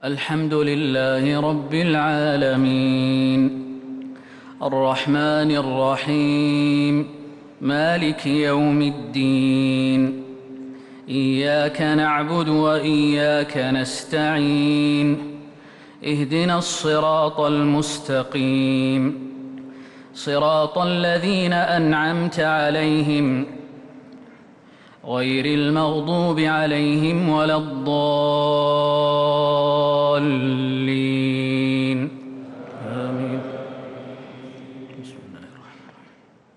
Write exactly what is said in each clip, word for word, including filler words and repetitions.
الحمد لله رب العالمين الرحمن الرحيم مالك يوم الدين إياك نعبد وإياك نستعين اهدنا الصراط المستقيم صراط الذين أنعمت عليهم غير المغضوب عليهم ولا الضالين آمين. بسم الله الرحمن الرحيم.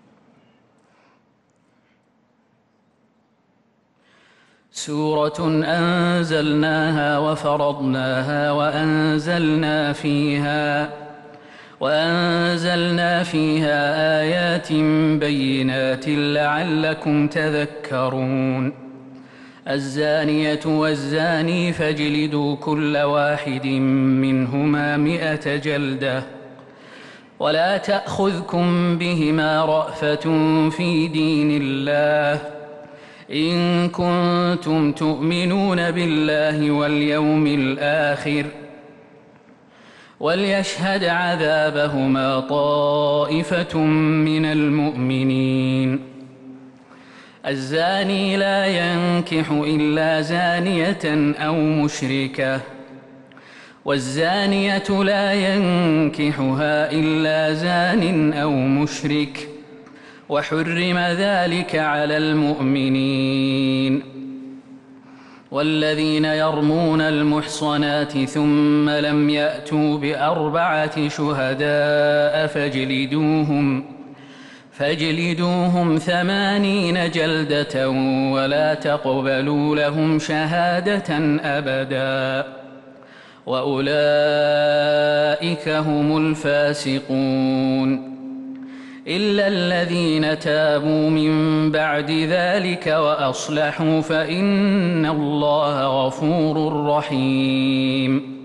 سورة أنزلناها وفرضناها وأنزلنا فيها وأنزلنا فيها آيات بينات لعلكم تذكرون. الزانية والزاني فاجلدوا كل واحد منهما مئة جلدة ولا تأخذكم بهما رأفة في دين الله إن كنتم تؤمنون بالله واليوم الآخر وليشهد عذابهما طائفة من المؤمنين. الزاني لا ينكح إلا زانية أو مشركة والزانية لا ينكحها إلا زان أو مشرك وحرم ذلك على المؤمنين. والذين يرمون المحصنات ثم لم يأتوا بأربعة شهداء فاجلدوهم فاجلدوهم ثمانين جلدة ولا تقبلوا لهم شهادة أبدا وأولئك هم الفاسقون إلا الذين تابوا من بعد ذلك وأصلحوا فإن الله غفور رحيم.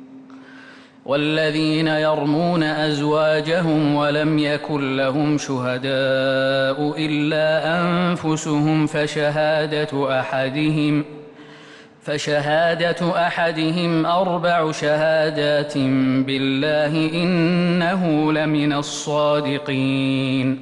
والذين يرمون أزواجهم ولم يكن لهم شهداء إلا أنفسهم فشهادة أحدهم فشهادة أحدهم أربع شهادات بالله إنه لمن الصادقين.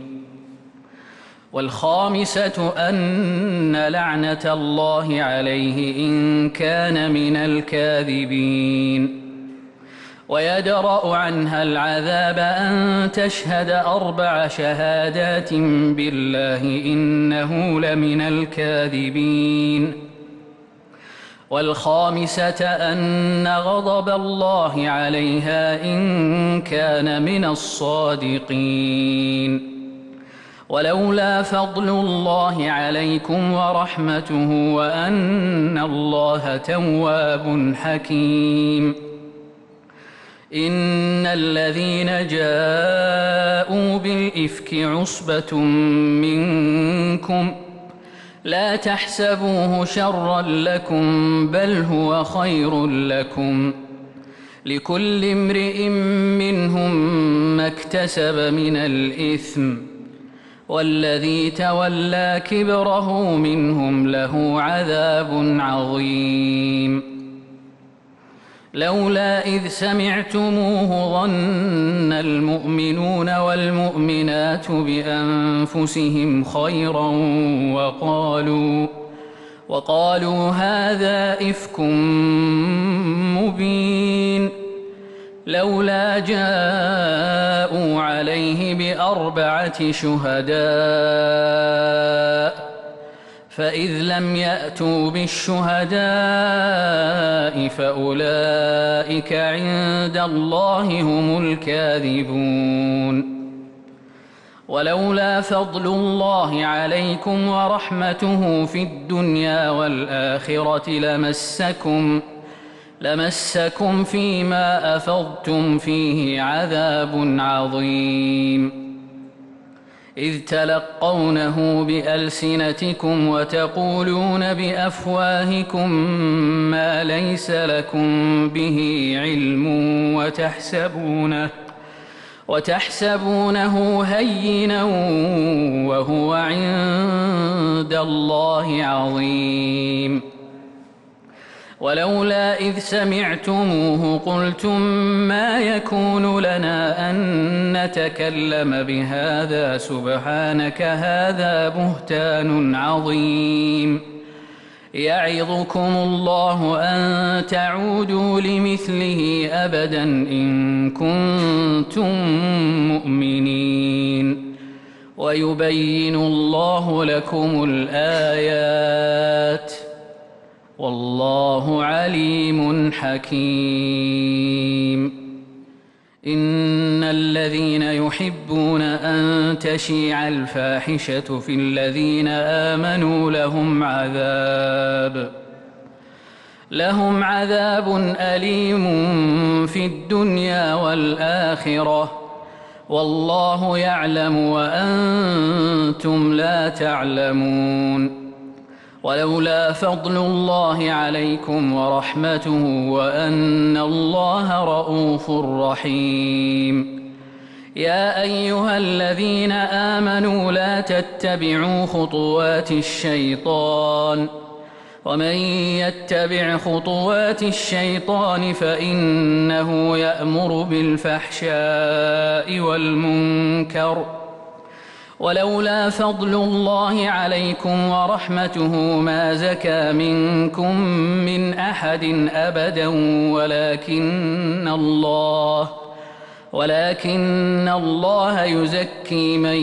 والخامسة أن لعنة الله عليه إن كان من الكاذبين. ويدرأ عنها العذاب أن تشهد أربع شهادات بالله إنه لمن الكاذبين. والخامسة أن غضب الله عليها إن كان من الصادقين. ولولا فضل الله عليكم ورحمته وأن الله تواب حكيم. إن الذين جاءوا بالإفك عصبة منكم لا تحسبوه شرا لكم بل هو خير لكم لكل امرئ منهم ما اكتسب من الإثم والذي تولى كبره منهم له عذاب عظيم. لولا إذ سمعتموه ظن المؤمنون والمؤمنات بأنفسهم خيرا وقالوا وقالوا هذا إفك مبين. لولا جاءوا عليه بأربعة شهداء فإذ لم يأتوا بالشهداء فأولئك عند الله هم الكاذبون. ولولا فضل الله عليكم ورحمته في الدنيا والآخرة لمسكم لمسكم فيما أفضتم فيه عذاب عظيم. إذ تلقونه بألسنتكم وتقولون بأفواهكم ما ليس لكم به علم وتحسبونه وتحسبونه هينا وهو عند الله عظيم. ولولا إذ سمعتموه قلتم ما يكون لنا أن نتكلم بهذا سبحانك هذا بهتان عظيم يعظكم الله أن تعودوا لمثله أبدا إن كنتم مؤمنين ويبين الله لكم الآيات والله عليم حكيم إن الذين يحبون أن تشيع الفاحشة في الذين آمنوا لهم عذاب لهم عذاب أليم في الدنيا والآخرة والله يعلم وأنتم لا تعلمون ولولا فضل الله عليكم ورحمته وأن الله رءوف رحيم يا أيها الذين آمنوا لا تتبعوا خطوات الشيطان ومن يتبع خطوات الشيطان فإنه يأمر بالفحشاء والمنكر ولولا فضل الله عليكم ورحمته ما زكى منكم من أحد أبدا ولكن الله ولكن الله يزكي من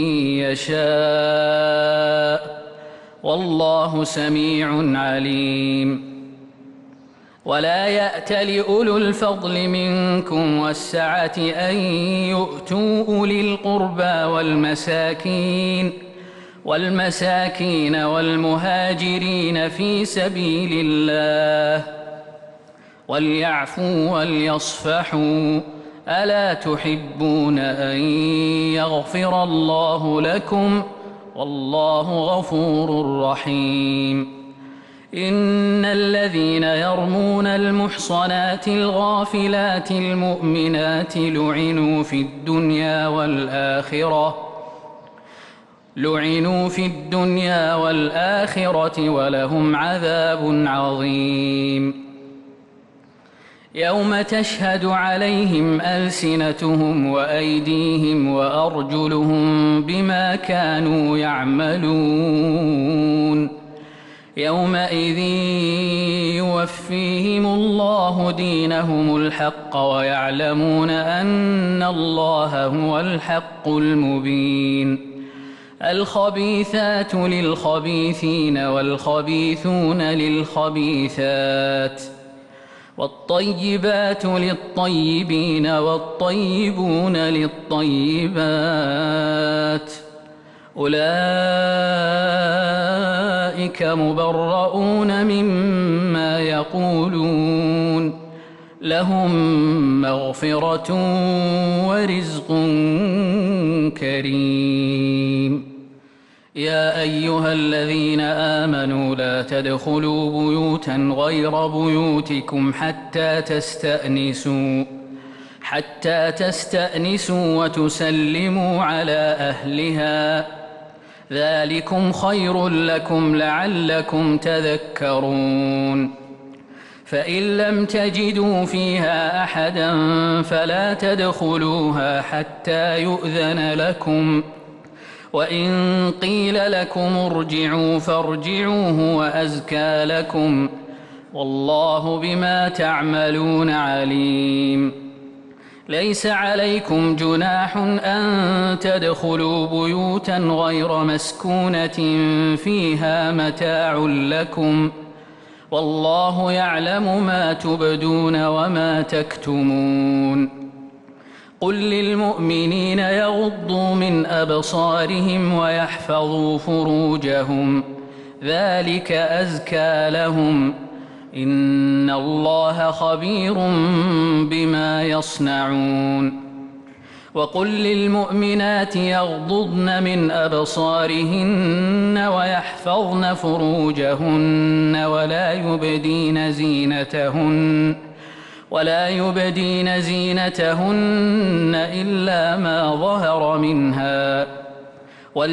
يشاء والله سميع عليم ولا يأت لأولو الفضل منكم والسعة أن يؤتوا أولي القربى والمساكين والمساكين والمهاجرين في سبيل الله وليعفوا وليصفحوا ألا تحبون أن يغفر الله لكم والله غفور رحيم إن الذين يرمون المحصنات الغافلات المؤمنات لعنوا في الدنيا والآخرة لعنوا في الدنيا والآخرة ولهم عذاب عظيم يوم تشهد عليهم ألسنتهم وأيديهم وأرجلهم بما كانوا يعملون يومئذ يوفيهم الله دينهم الحق ويعلمون أن الله هو الحق المبين الخبيثات للخبيثين والخبيثون للخبيثات والطيبات للطيبين والطيبون للطيبات أولئك مبرؤون مما يقولون لهم مغفرة ورزق كريم يا أيها الذين آمنوا لا تدخلوا بيوتا غير بيوتكم حتى تستأنسوا حتى تستأنسوا وتسلموا على أهلها ذلكم خير لكم لعلكم تذكرون فإن لم تجدوا فيها أحدا فلا تدخلوها حتى يؤذن لكم وإن قيل لكم ارجعوا فارجعوا هو أزكى لكم والله بما تعملون عليم ليس عليكم جناح أن تدخلوا بيوتا غير مسكونة فيها متاع لكم والله يعلم ما تبدون وما تكتمون قل للمؤمنين يغضوا من أبصارهم ويحفظوا فروجهم ذلك أزكى لهم إن الله خبير بما يصنعون وقل للمؤمنات يغضضن من أبصارهن ويحفظن فروجهن ولا يبدين زينتهن ولا يبدين زينتهن إلا ما ظهر منها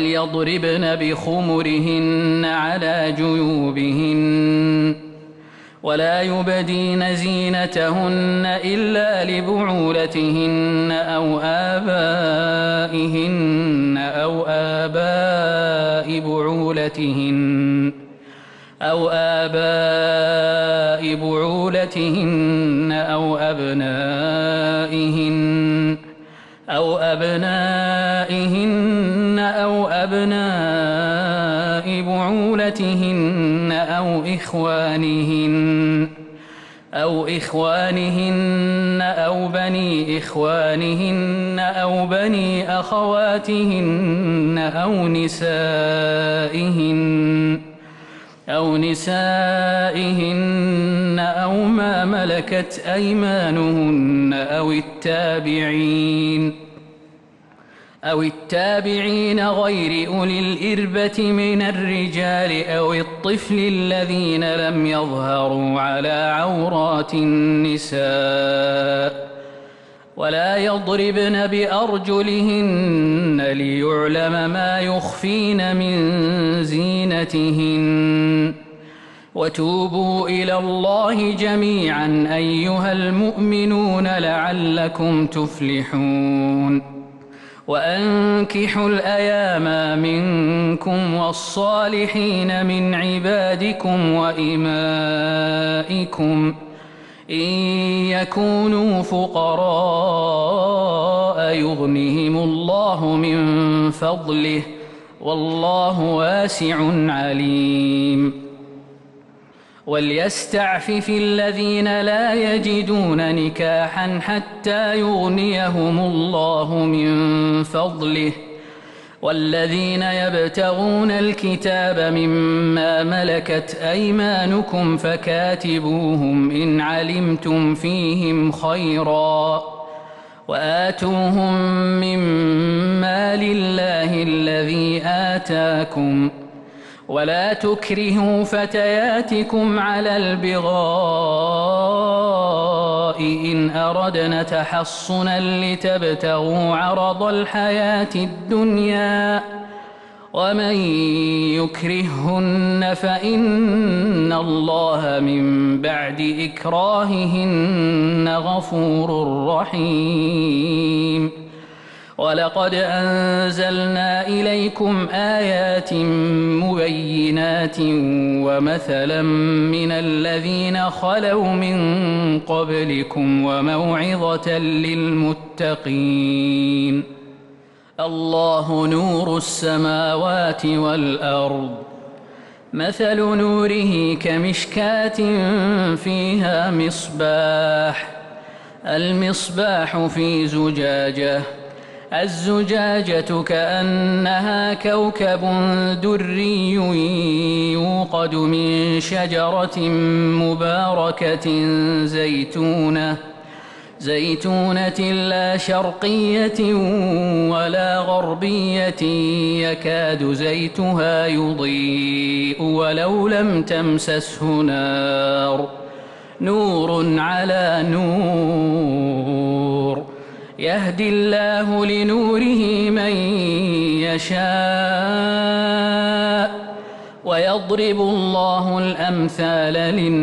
وليضربن بخمرهن على جيوبهن ولا يبدين زينتهن إلا لبعولتهن أو آبائهن أو آباء بعولتهن أو آباء بعولتهن أو أبنائهن أو أبنائهن أو أبناء بعولتهن أو إخوانهن أو إخوانهن أو بني إخوانهن أو بني أخواتهن أو نسائهن أو نسائهن أو ما ملكت أيمانهن أو التابعين أو التابعين غير أولي الإربة من الرجال أو الطفل الذين لم يظهروا على عورات النساء ولا يضربن بأرجلهن ليعلم ما يخفين من زينتهن وتوبوا إلى الله جميعا أيها المؤمنون لعلكم تفلحون وأنكحوا الأيام منكم والصالحين من عبادكم وإمائكم إن يكونوا فقراء يغنهم الله من فضله والله واسع عليم وليستعفف الذين لا يجدون نكاحا حتى يغنيهم الله من فضله والذين يبتغون الكتاب مما ملكت أيمانكم فكاتبوهم إن علمتم فيهم خيرا وآتوهم من مال الله الذي آتاكم ولا تكرهوا فتياتكم على البغاء إن أردنا تحصنا لتبتغوا عرض الحياة الدنيا ومن يكرههن فإن الله من بعد إكراههن غفور رحيم ولقد أنزلنا إليكم آيات مبينات ومثلا من الذين خلوا من قبلكم وموعظة للمتقين الله نور السماوات والأرض مثل نوره كمشكاة فيها مصباح المصباح في زجاجة الزجاجة كأنها كوكب دري يوقد من شجرة مباركة زيتونة زيتونة لا شرقية ولا غربية يكاد زيتها يضيء ولو لم تمسسه نار نور على نور يهدي الله لنوره من يشاء ويضرب الله الأمثال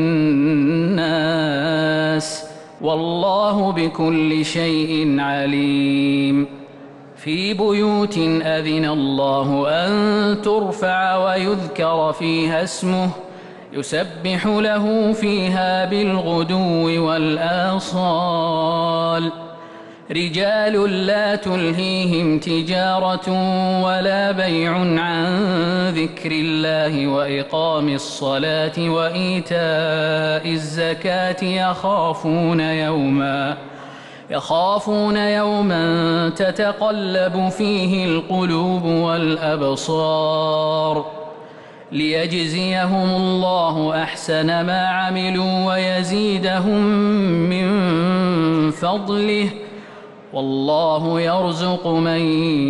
للناس والله بكل شيء عليم في بيوت أذن الله أن ترفع ويذكر فيها اسمه يسبح له فيها بالغدو والآصال رجال لا تلهيهم تجارة ولا بيع عن ذكر الله وإقام الصلاة وإيتاء الزكاة يخافون يوما يخافون يوما تتقلب فيه القلوب والأبصار ليجزيهم الله أحسن ما عملوا ويزيدهم من فضله والله يرزق من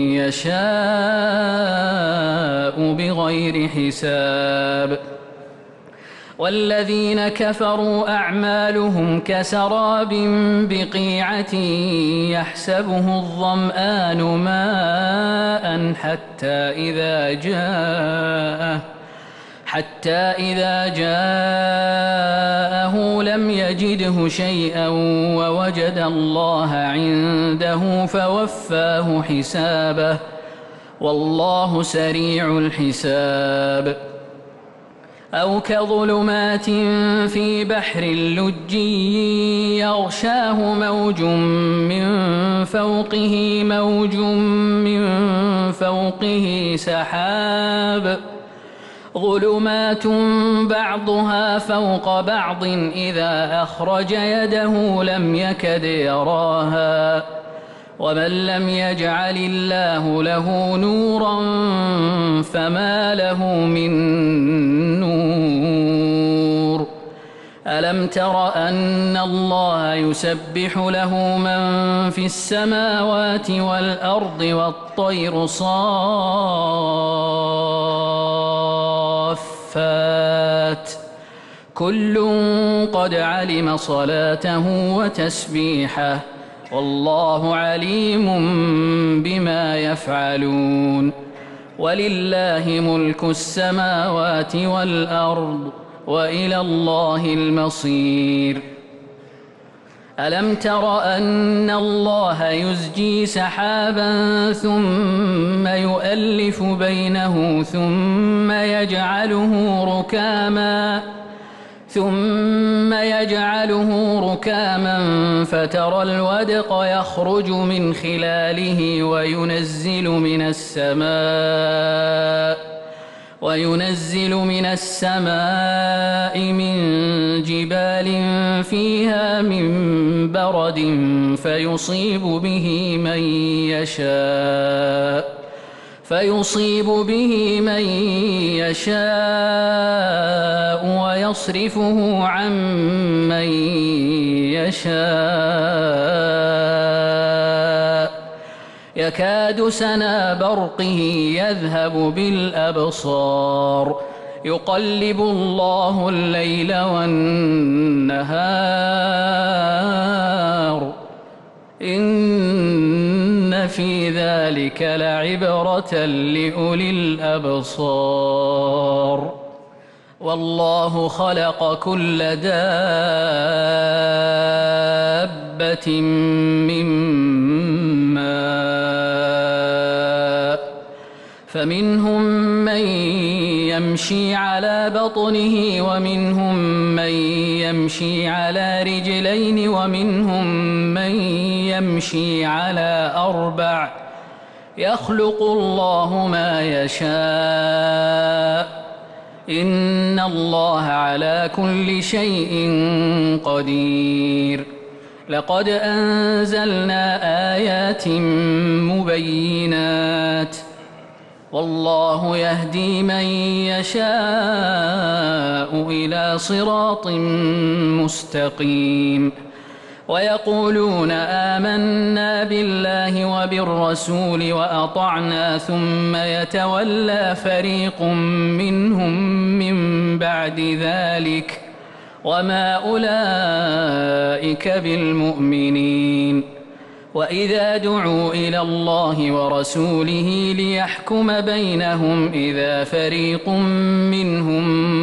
يشاء بغير حساب والذين كفروا أعمالهم كسراب بقيعة يحسبه الظمآن ماء حتى إذا جاءه حتى إذا جاءه لم يجده شيئا ووجد الله عنده فوفاه حسابه والله سريع الحساب. أو كظلمات في بحر لجي يغشاه موج من فوقه موج من فوقه سحاب ظلمات بعضها فوق بعض إذا أخرج يده لم يكد يراها ومن لم يجعل الله له نورا فما له من نور. ألم تر أن الله يسبح له من في السماوات والأرض والطير صافات كل قد علم صلاته وتسبيحه والله عليم بما يفعلون. ولله ملك السماوات والأرض وإلى الله المصير. ألم تر أن الله يزجي سحابا ثم يؤلف بينه ثم يجعله ركاما ثم يجعله ركاما فترى الودق يخرج من خلاله وينزل من السماء وينزل من السماء من جبال فيها من برد فيصيب به من يشاء فيصيب به من يشاء ويصرفه عن من يشاء يكاد سنا برقه يذهب بالأبصار يقلب الله الليل والنهار إن في ذلك لعبرة لأولي الأبصار. والله خلق كل دابة من ماء فمنهم من يمشي على بطنه ومنهم من يمشي على رجلين ومنهم من يمشي على أربع يخلق الله ما يشاء إن الله على كل شيء قدير. لقد أنزلنا آيات مبينات والله يهدي من يشاء إلى صراط مستقيم. ويقولون آمنا بالله وبالرسول وأطعنا ثم يتولى فريق منهم من بعد ذلك وما أولئك بالمؤمنين. وإذا دعوا إلى الله ورسوله ليحكم بينهم إذا فريق منهم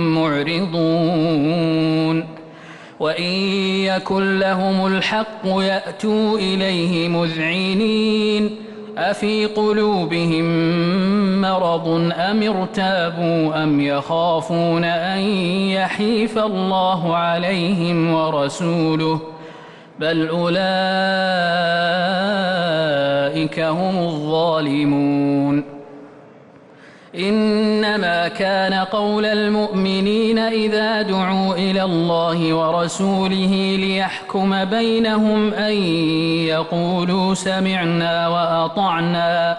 معرضون وإن يكن لهم الحق يأتوا إليه مذعنين أفي قلوبهم مرض أم ارتابوا أم يخافون أن يحيف الله عليهم ورسوله بل أولئك هم الظالمون. إنما كان قول المؤمنين إذا دعوا إلى الله ورسوله ليحكم بينهم أن يقولوا سمعنا وأطعنا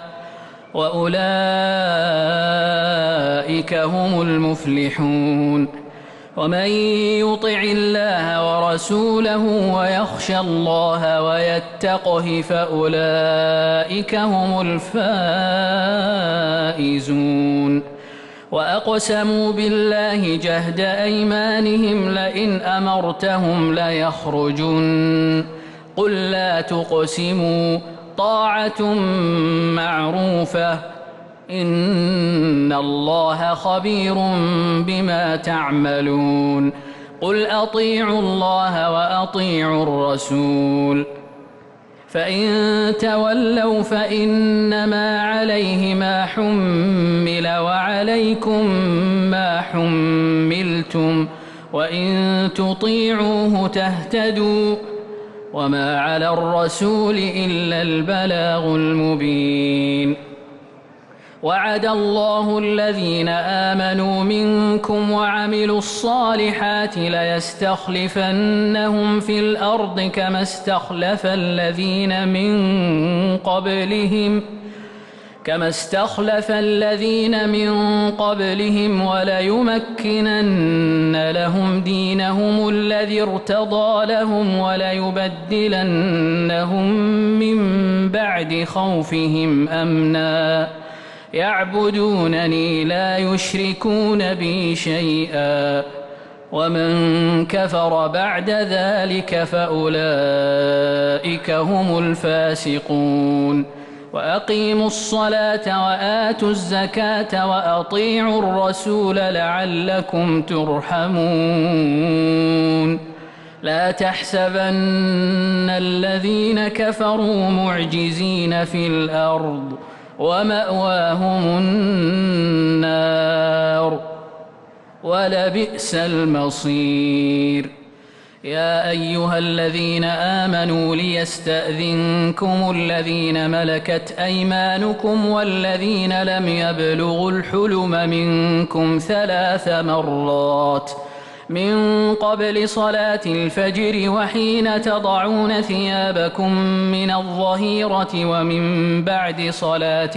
وأولئك هم المفلحون. ومن يطع الله ورسوله ويخشى الله ويتقه فأولئك هم الفائزون. وأقسموا بالله جهد أيمانهم لئن أمرتهم ليخرجن قل لا تقسموا طاعة معروفة إن الله خبير بما تعملون قل أطيعوا الله وأطيعوا الرسول فإن تولوا فإنما عليه ما حمل وعليكم ما حملتم وإن تطيعوه تهتدوا وما على الرسول إلا البلاغ المبين وعد الله الذين آمنوا منكم وعملوا الصالحات ليستخلفنهم في الأرض كما استخلف الذين من قبلهم كما استخلف الذين من قبلهم وليمكنن لهم دينهم الذي ارتضى لهم وليبدلنهم من بعد خوفهم أمنا يعبدونني لا يشركون بي شيئا ومن كفر بعد ذلك فأولئك هم الفاسقون وأقيموا الصلاة وآتوا الزكاة وأطيعوا الرسول لعلكم ترحمون لا تحسبن الذين كفروا معجزين في الأرض ومأواهم النار ولبئس المصير يا أيها الذين آمنوا ليستأذنكم الذين ملكت أيمانكم والذين لم يبلغوا الحلم منكم ثلاث مرات من قبل صلاة الفجر وحين تضعون ثيابكم من الظهيرة ومن بعد صلاة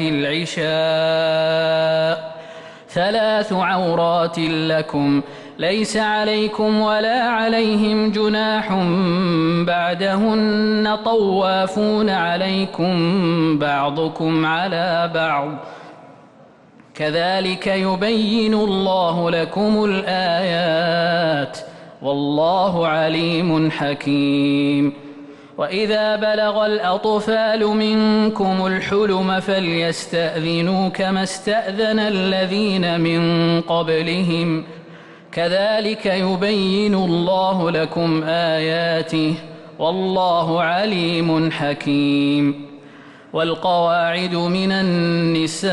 العشاء ثلاث عورات لكم ليس عليكم ولا عليهم جناح بعدهن طوافون عليكم بعضكم على بعض كذلك يبين الله لكم الآيات والله عليم حكيم وإذا بلغ الأطفال منكم الحلم فليستأذنوا كما استأذن الذين من قبلهم كذلك يبين الله لكم آياته والله عليم حكيم والقواعد من النساء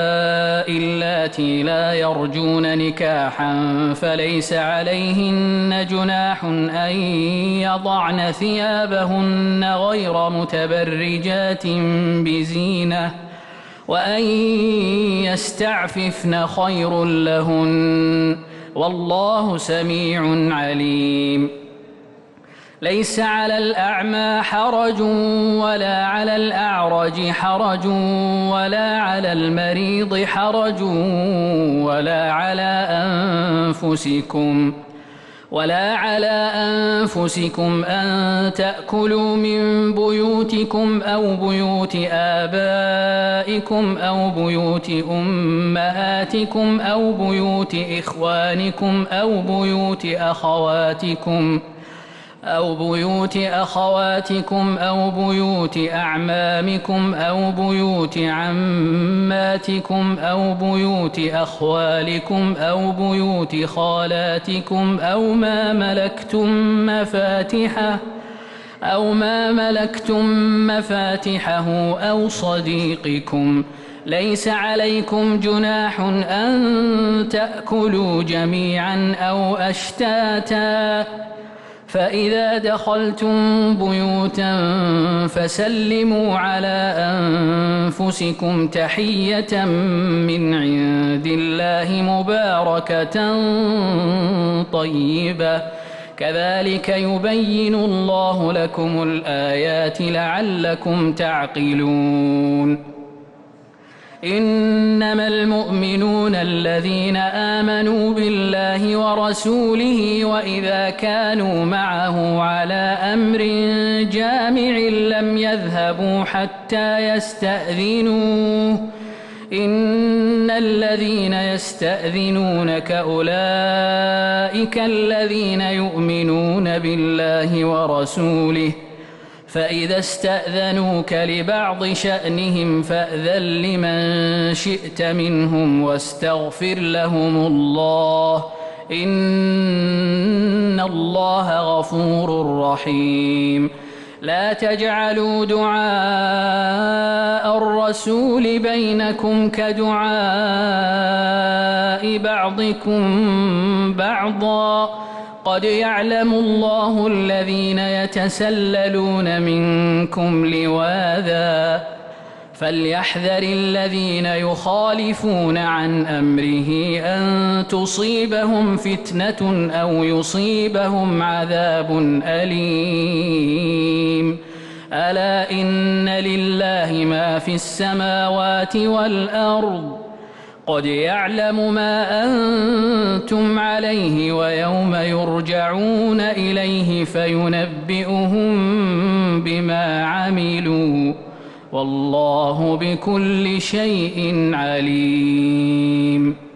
اللاتي لا يرجون نكاحا فليس عليهن جناح أن يضعن ثيابهن غير متبرجات بزينة وأن يستعففن خير لهن والله سميع عليم ليس على الأعمى حرج ولا على الأعرج حرج ولا على المريض حرج ولا على أنفسكم ولا على أنفسكم أن تأكلوا من بيوتكم أو بيوت آبائكم أو بيوت أمهاتكم أو بيوت إخوانكم أو بيوت أخواتكم أو بيوت أخواتكم أو بيوت أعمامكم أو بيوت عماتكم أو بيوت أخوالكم أو بيوت خالاتكم أو ما ملكتم مفاتحه أو ما ملكتم مفاتحه أو صديقكم ليس عليكم جناح أن تأكلوا جميعا أو أشتاتا فإذا دخلتم بيوتا فسلموا على أنفسكم تحية من عند الله مباركة طيبة كذلك يبين الله لكم الآيات لعلكم تعقلون إنما المؤمنون الذين آمنوا بالله ورسوله وإذا كانوا معه على أمر جامع لم يذهبوا حتى يستأذنوه إن الذين يستأذنونك أولئك الذين يؤمنون بالله ورسوله فإذا استأذنوك لبعض شأنهم فأذن لمن شئت منهم واستغفر لهم الله إن الله غفور رحيم. لا تجعلوا دعاء الرسول بينكم كدعاء بعضكم بعضا قد يعلم الله الذين يتسللون منكم لواذا فليحذر الذين يخالفون عن أمره أن تصيبهم فتنة أو يصيبهم عذاب أليم. ألا إن لله ما في السماوات والأرض قد يعلم ما أنتم عليه ويوم يرجعون إليه فينبئهم بما عملوا والله بكل شيء عليم.